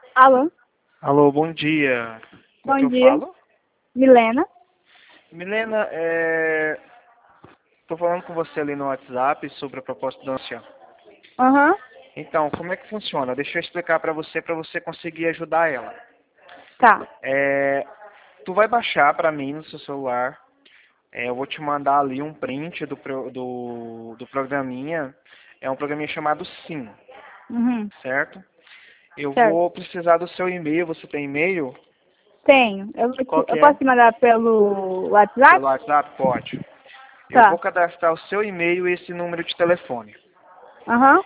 Alô, Alô, bom dia. Com bom que eu dia. falo? Milena. Milena, tô falando com você ali no WhatsApp sobre a proposta do ancião. Aham, Então, como é que funciona? Deixa eu explicar para você conseguir ajudar ela. tá. Tu vai baixar para mim no seu celular. Eu vou te mandar ali um print do programinha. É um programinha chamado Sim, Uhum, certo? Eu certo. vou precisar do seu e-mail. Você tem e-mail? Tenho. Qual Eu que posso é? te mandar pelo WhatsApp? Pelo WhatsApp? Pode. Eu vou Tá. cadastrar o seu e-mail e esse número de telefone. Aham,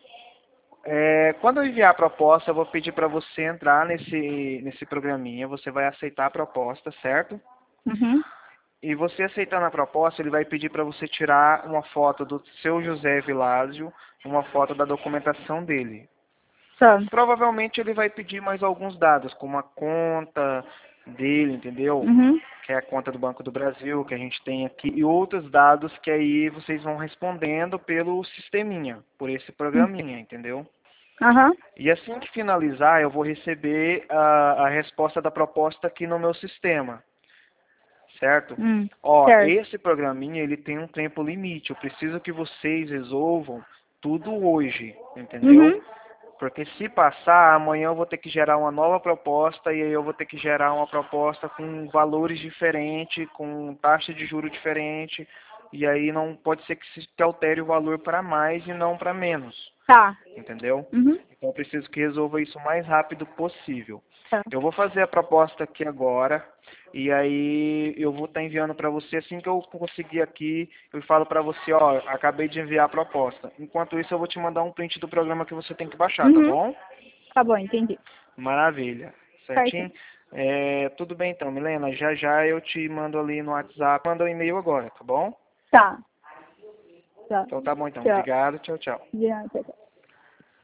Quando eu enviar a proposta, eu vou pedir para você entrar nesse programinha. Você vai aceitar a proposta, certo? uhum, E você aceitando a proposta, ele vai pedir para você tirar uma foto do seu José Vilásio, uma foto da documentação dele. tá. Provavelmente ele vai pedir mais alguns dados, como a conta dele, entendeu? Uhum, Que é a conta do Banco do Brasil, que a gente tem aqui, e outros dados que aí vocês vão respondendo pelo sisteminha, por esse hum, programinha, entendeu? aham, E assim que finalizar, eu vou receber a resposta da proposta aqui no meu sistema, certo? Ó, certo. esse programinha, ele tem um tempo limite. Eu preciso que vocês resolvam tudo hoje, entendeu? Uhum, Porque se passar, amanhã eu vou ter que gerar uma nova proposta e aí eu vou ter que gerar uma proposta com valores diferentes, com taxa de juro diferente, e aí não pode ser que altere o valor para mais e não para menos, tá. entendeu? Uhum, Então eu preciso que resolva isso o mais rápido possível. tá. Eu vou fazer a proposta aqui agora e aí eu vou estar enviando para você assim que eu conseguir aqui, eu falo para você, ó, acabei de enviar a proposta. Enquanto isso eu vou te mandar um print do programa que você tem que baixar, tá Uhum, bom? tá bom, entendi. Maravilha, certinho? Certinho. Tudo bem então, Milena, já já eu te mando ali no WhatsApp, manda um e-mail agora, tá bom? Tá, tá. Então tá bom então, Tchau. obrigado, tchau, tchau. De nada, tchau, tchau.